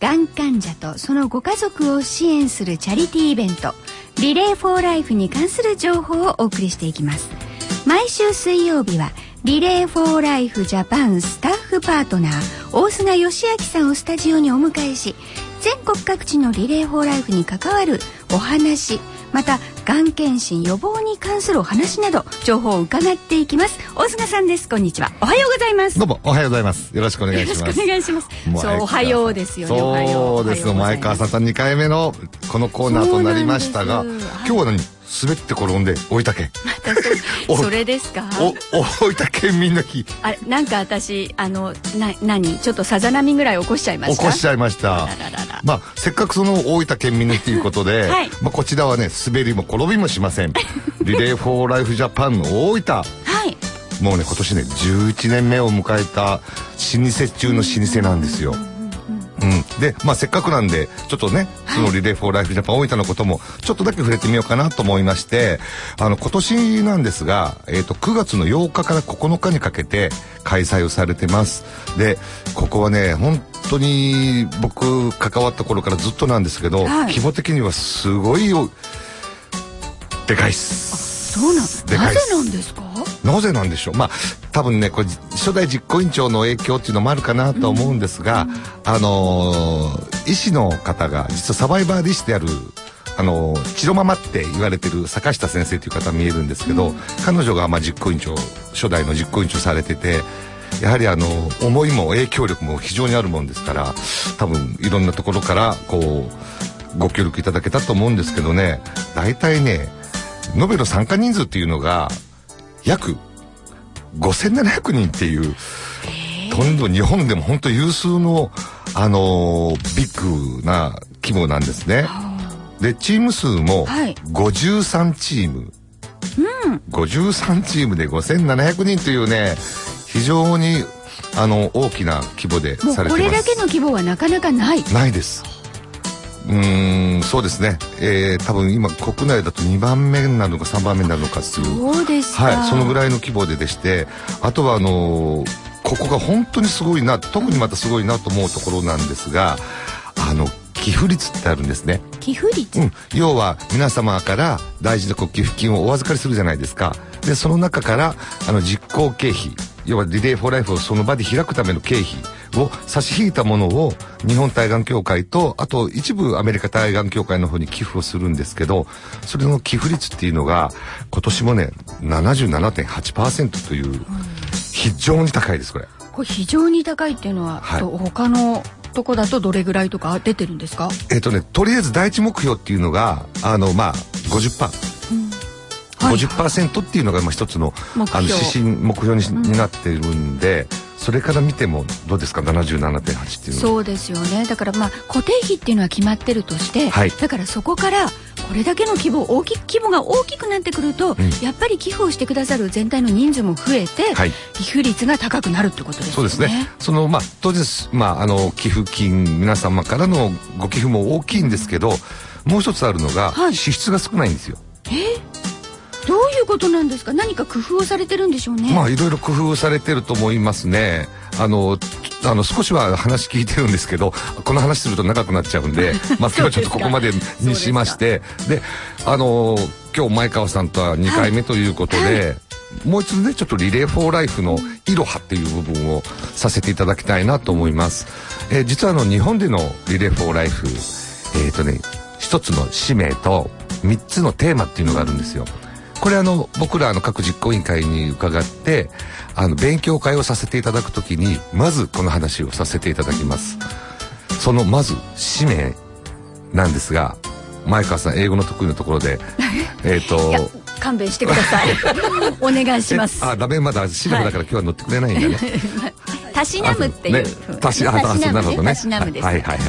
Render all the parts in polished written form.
がん患者とそのご家族を支援するチャリティーイベントリレーフォーライフに関する情報をお送りしていきます。毎週水曜日はリレーフォーライフジャパンスタッフパートナー大菅義明さんをスタジオにお迎えし、全国各地のリレーフォーライフに関わるお話、またがん検診予防に関するお話など情報を伺っていきます。大菅さんです。こんにちは。おはようございます。 どうもおはようございます。よろしくお願いします。 よろしくお願いします。そう、おはようですよね。 そうです。前川さん2回目のこのコーナーとなりましたが、今日は何滑って転んで大分県それですか。 大分県民の日。 あれ、なんか私何ちょっとさざ波ぐらい起こしちゃいました。 起こしちゃいました。まあせっかくその大分県民の日ということで、はい、まあこちらはね滑りも転びもしませんリレーフォーライフジャパンの大分、はい、もうね今年ね11年目を迎えた老舗中の老舗なんですよ。で、まあせっかくなんでちょっとね、そのリレーフォーライフジャパン大分のこともちょっとだけ触れてみようかなと思いまして、今年なんですが、9月の8日から9日にかけて開催をされてます。で、ここはね本当に僕関わった頃からずっとなんですけど、はい、規模的にはすごいでかいっす。 そうなんです。なぜなんですか。 なぜなんでしょう。まあ多分ねこれ初代実行委員長の影響っていうのもあるかなと思うんですが、医師の方が実はサバイバーで医師であるチロママって言われてる坂下先生という方見えるんですけど、彼女が実行委員長初代の実行委員長されてて、やはり思いも影響力も非常にあるもんですから、多分いろんなところからこうご協力いただけたと思うんですけどね、大体ね延べの参加人数っていうのが約5700人っていう、とんど日本でも本当有数のビッグな規模なんですね。でチーム数も53チーム、53チームで5700人というね非常に大きな規模でされてます。もうこれだけの規模はなかなかないです。そうですね、多分今国内だと2番目になるのか3番目になるのかっていう。 そうですか。 はい、そのぐらいの規模でして、あとはここが本当にすごいな、特にまたすごいなと思うところなんですが、寄付率ってあるんですね。 寄付率、 要は皆様から大事な寄付金をお預かりするじゃないですか。でその中から実行経費、要はリレーフォーライフをその場で開くための経費を差し引いたものを日本対がん協会とあと一部アメリカ対がん協会の方に寄付をするんですけど、それの寄付率っていうのが今年もね 77.8% という非常に高いです。これ非常に高いっていうのは、はい、他のとこだとどれぐらいとか出てるんですか。 とりあえず第一目標っていうのが50%、50% っていうのが一つの指針目標になっているんで、それから見てもどうですか 77.8 っていうのは。 そうですよね。だから固定費っていうのは決まってるとして、はい、だからそこからこれだけの規模が大きくなってくると、やっぱり寄付をしてくださる全体の人数も増えて、はい、寄付率が高くなるってことですよね。 そうですね。当然寄付金皆様からのご寄付も大きいんですけど、もう一つあるのが、はい、支出が少ないんですよ。 どういうことなんですか。何か工夫をされてるんでしょうね。 いろいろ工夫されてると思いますね。少しは話聞いてるんですけど、この話すると長くなっちゃうんで今日はちょっとここまでにしまして、で今日前川さんとは2回目ということで、はいはい、もう一度ねちょっとリレーフォーライフのいろはっていう部分をさせていただきたいなと思います。実は日本でのリレーフォーライフ一つの使命と3つのテーマっていうのがあるんですよ。これ僕ら各実行委員会に伺って勉強会をさせていただくときにまずこの話をさせていただきます。そのまず使命なんですが、前川さん英語の得意なところでいや勘弁してくださいお願いします。 ダメ、まだシラフだから今日は乗ってくれないんだねたしなむっていうたしなむね。 たしなむです。 はいはいはい。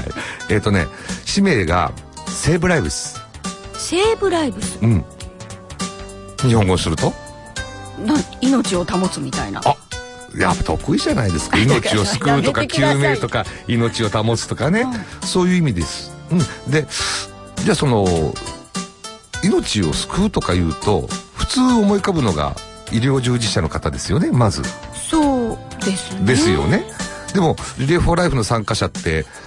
使命がセーブライブス。 セーブライブス、 日本語をすると命を保つみたいな。 やっぱ得意じゃないですか。命を救うとか救命とか命を保つとかね、そういう意味です。でじゃあその命を救うとかいうと普通思い浮かぶのが医療従事者の方ですよね。まずそうですね。 ですよね。でもリレーフォーライフの参加者って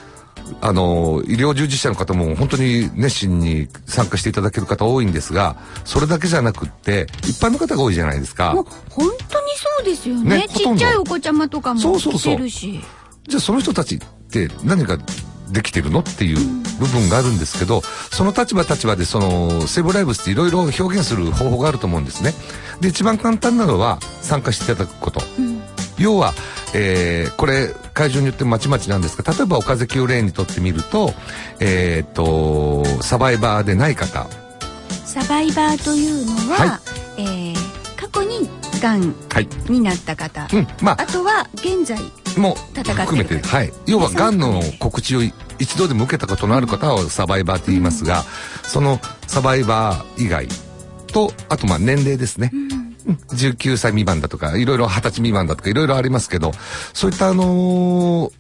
療従事者の方も本当に熱心に参加していただける方多いんですが、それだけじゃなくって一般の方が多いじゃないですか。 もう本当にそうですよね。ちっちゃいお子ちゃまとかも来てるし。 じゃあその人たちって何ができてるのっていう部分があるんですけど、その立場でその西武ライブスっていろいろ表現する方法があると思うんですね。で一番簡単なのは参加していただくこと、要は、これ会場によってまちまちなんですが、例えば岡崎を例にとってみると、サバイバーでない方、 サバイバーというのは、過去にがんになった方、あとは現在も含めて、要はがんの告知を一度でも受けたことのある方をサバイバーと言いますが、そのサバイバー以外と、あと年齢ですね、19歳未満だとかいろいろ20歳未満だとかいろいろありますけど、そういった方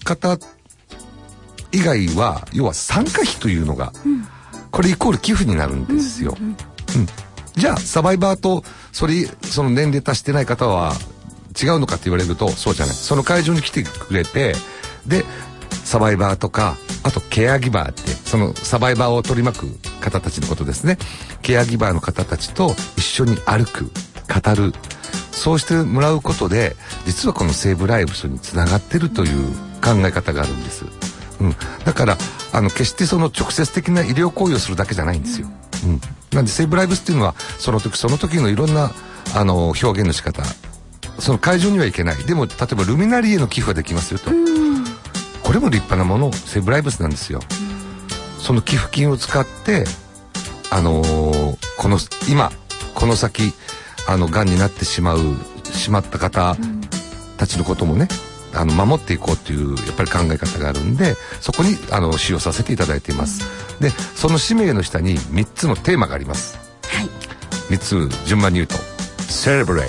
以外は要は参加費というのが、これイコール寄付になるんですよ。じゃあサバイバーとその年齢達してない方は違うのかって言われるとそうじゃない。その会場に来てくれて、でサバイバーとか、あとケアギバーってそのサバイバーを取り巻く方たちのことですね。ケアギバーの方たちと一緒に歩く、語る、そうしてもらうことで実はこの西武ライブスにつながってるという考え方があるんです。だから決してその直接的な医療行為をするだけじゃないんですよ。なんで西武ライブスっていうのはその時のいろんな表現の仕方、その会場には行けない、でも例えばルミナリーへの寄付ができますよと、これも立派なもの、西武ライブスなんですよ。その寄付金を使って今この先がんになってしまった方たちのこともね、守っていこうというやっぱり考え方があるんで、そこに使用させていただいています。でその使命の下に3つのテーマがあります。3つ順番に言うと Celebrate、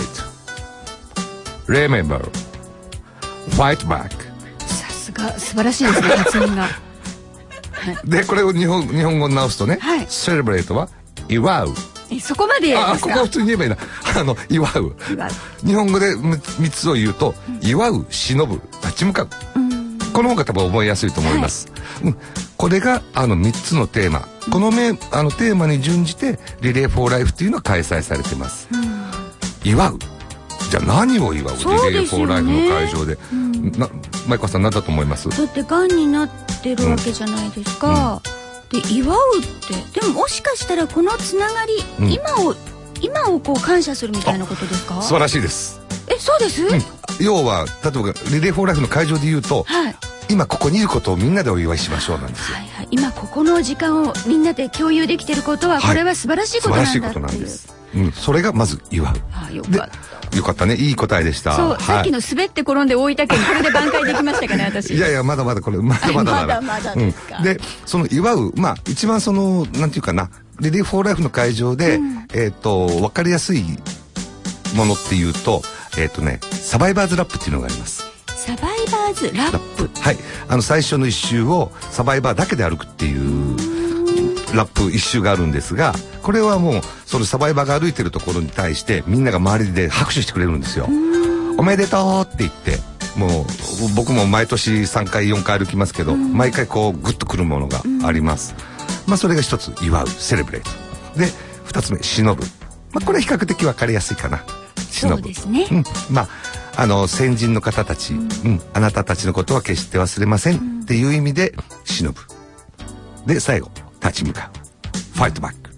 Remember、 Fight Back。 さすが素晴らしいですね、発音が。 でこれを日本語に直すとね、Celebrate は祝う。 そこまでですか。 ここは普通に言えばいいな。祝う。日本語で3つを言うと、祝う、忍ぶ、立ち向かう。この方が多分覚えやすいと思います。これが3つのテーマ。このテーマに準じてリレーフォーライフっていうのは開催されてます。祝う。じゃあ何を祝う？リレーフォーライフの会場で。舞子さん何だと思います？ だってがんになってるわけじゃないですか。で祝うってでももしかしたらこのつながり、今をこう感謝するみたいなことですか？ 素晴らしいです。 そうです、 要は例えばリレーフォーライフの会場で言うと、今ここにいることをみんなでお祝いしましょうなんですよ。今ここの時間をみんなで共有できてることは、これは素晴らしいことなんだっていう。素晴らしいことなんです。 それがまず祝う。よかったね、いい答えでした。 そう、さっきの滑って転んで大分県、これで挽回できましたかね、私。 いやまだまだこれまだですか。 でその祝う、一番なんていうかな、リレーフォーライフの会場で分かりやすいものっていうとサバイバーズラップっていうのがあります。 サバイバーズラップ。 最初の一周をサバイバーだけで歩くっていうラップ一周があるんですが、これはもうそのサバイバーが歩いてるところに対してみんなが周りで拍手してくれるんですよ。おめでとうって言って、もう僕も毎年3回4回歩きますけど、毎回こうグッとくるものがあります。それが一つ祝う、セレブレートで、2つ目忍ぶ。これは比較的分かりやすいかな。 そうですね。 先人の方たち、あなたたちのことは決して忘れませんっていう意味で忍ぶ。で最後立ち向かう、ファイトバック。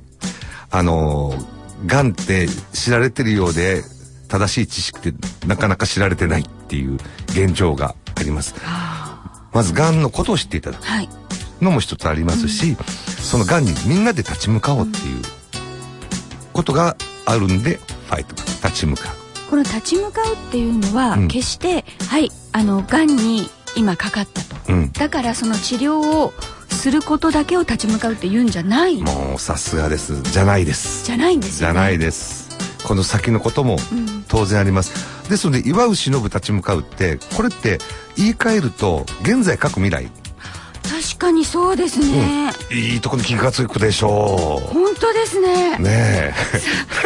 がんって知られてるようで正しい知識ってなかなか知られてないっていう現状があります。まずがんのことを知っていただくのも一つありますし、そのがんにみんなで立ち向かおうっていうことがあるんで、ファイトバック、立ち向かう。 この立ち向かうっていうのは、決してがんに今かかったと、だからその治療をすることだけを立ち向かうって言うんじゃない。 もうさすがです。じゃないです。 じゃないんですよね。 じゃないです。この先のことも当然あります。ですので祝う、忍ぶ、立ち向かうって、これって言い換えると現在、過去、未来。 確かにそうですね。 いいとこに気がつくでしょう。 本当ですね。 ねえ。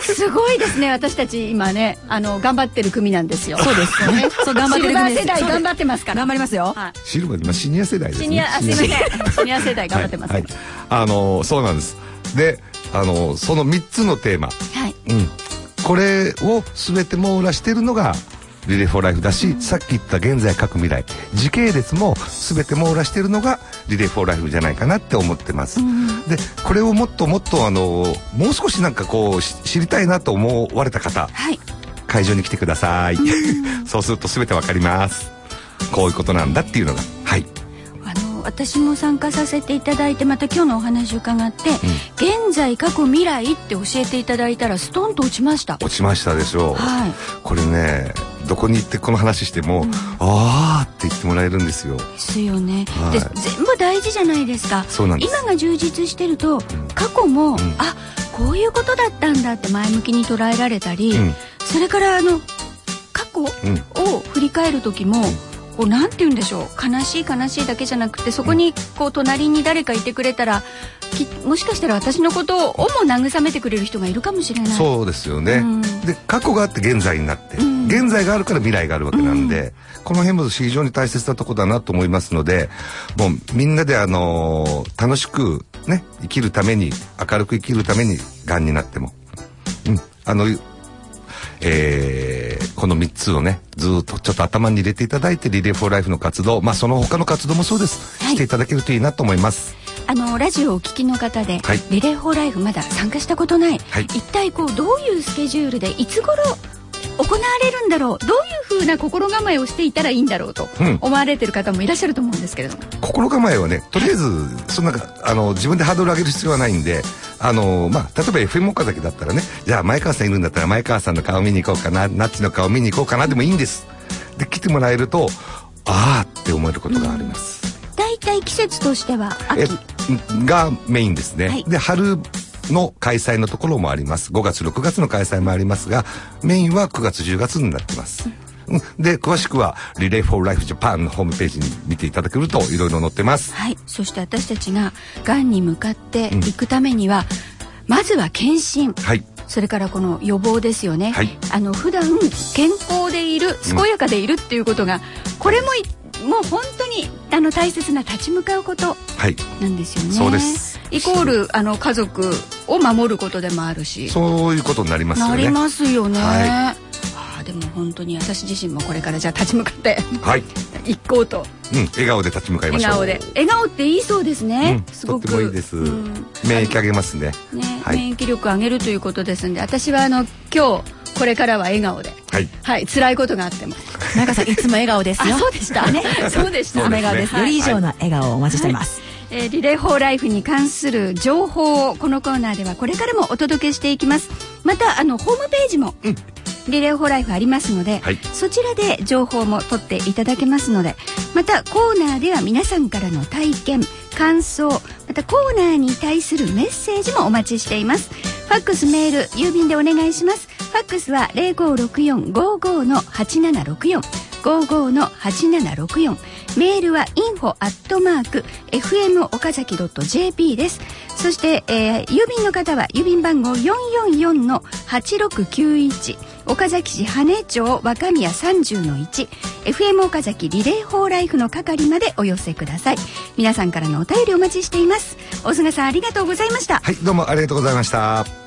すごいですね。私たち今ね頑張ってる組なんですよ。 そうですよね。そう頑張ってる組です。 シルバー世代頑張ってますから。 頑張りますよ。 シルバー、シニア世代ですね。 すいません。シニア世代頑張ってます。 そうなんです。で、その3つのテーマ、これを全て網羅しているのがリレーフォーライフだし、さっき言った現在過去未来時系列も全て網羅しているのがリレーフォーライフじゃないかなって思ってます。でこれをもっともっともう少しなんかこう知りたいなと思われた方、会場に来てください。そうすると全てわかります。こういうことなんだっていうのが。 私も参加させていただいて、また今日のお話を伺って、現在過去未来って教えていただいたらストンと落ちました。 落ちましたでしょう。これね、どこに行ってこの話しても、あーって言ってもらえるんですよ。 ですよね。で全部大事じゃないですか。 そうなんです。 今が充実してると、過去も、あ、こういうことだったんだって前向きに捉えられたり、それから過去を振り返る時も、こうなんて言うんでしょう、悲しいだけじゃなくて、そこにこう隣に誰かいてくれたら、もしかしたら私のことをも慰めてくれる人がいるかもしれない。 そうですよね。で過去があって現在になって、現在があるから未来があるわけなんで、この辺も非常に大切なところだなと思いますので、もうみんなで楽しくね生きるために、明るく生きるために、がんになっても、この3つをねずっとちょっと頭に入れていただいて、リレーフォーライフの活動、その他の活動もそうです、していただけるといいなと思います。 ラジオをお聞きの方で、リレーフォーライフまだ参加したことない、一体こうどういうスケジュールでいつ頃行われるんだろう、どういうふうな心構えをしていたらいいんだろうと思われてる方もいらっしゃると思うんですけれども、 心構えはね、とりあえずそんな自分でハードル上げる必要はないんで、例えば FM 岡崎だったらね、じゃあ前川さんいるんだったら前川さんの顔見に行こうかな、ナッチの顔見に行こうかなでもいいんです。で来てもらえると、あーって思えることがあります。 だいたい季節としては秋がメインですね。で春の開催のところもあります。5月6月の開催もありますが、メインは9月10月になってます。で詳しくはリレーフォーライフジャパンのホームページに見ていただけるといろいろ載ってます。 そして私たちががんに向かっていくためには、まずは検診、それからこの予防ですよね。普段健康でいる、健やかでいるっていうことが、これももう本当に大切な立ち向かうことなんですよね。 そうです。 イコール家族を守ることでもあるし、 そういうことになりますよね。 なりますよね。でも本当に私自身もこれからじゃあ立ち向かって行こうと、 笑顔で立ち向かいましょう。 笑顔っていいそうですね。すごくとってもいいです。免疫上げますね。 免疫力上げるということですんで、私は今日これからは笑顔で、辛いことがあっても、 前川さんいつも笑顔ですよ。 そうでしたね。そうでした。 笑顔です。より以上の笑顔をお待ちしています。 リレーフォーライフに関する情報をこのコーナーではこれからもお届けしていきます。またホームページも、リレーフォーライフありますので、そちらで情報も取っていただけますので、またコーナーでは皆さんからの体験、感想、またコーナーに対するメッセージもお待ちしています。ファックス、メール、郵便でお願いします。ファックスは 0564-55-8764 55-8764、メールは info@fmokazaki.jp です。そして、郵便の方は郵便番号 444-8691 岡崎市羽根町若宮 30-1 FM 岡崎リレーフォーライフの係までお寄せください。皆さんからのお便りお待ちしています。大菅さん、ありがとうございました。 どうもありがとうございました。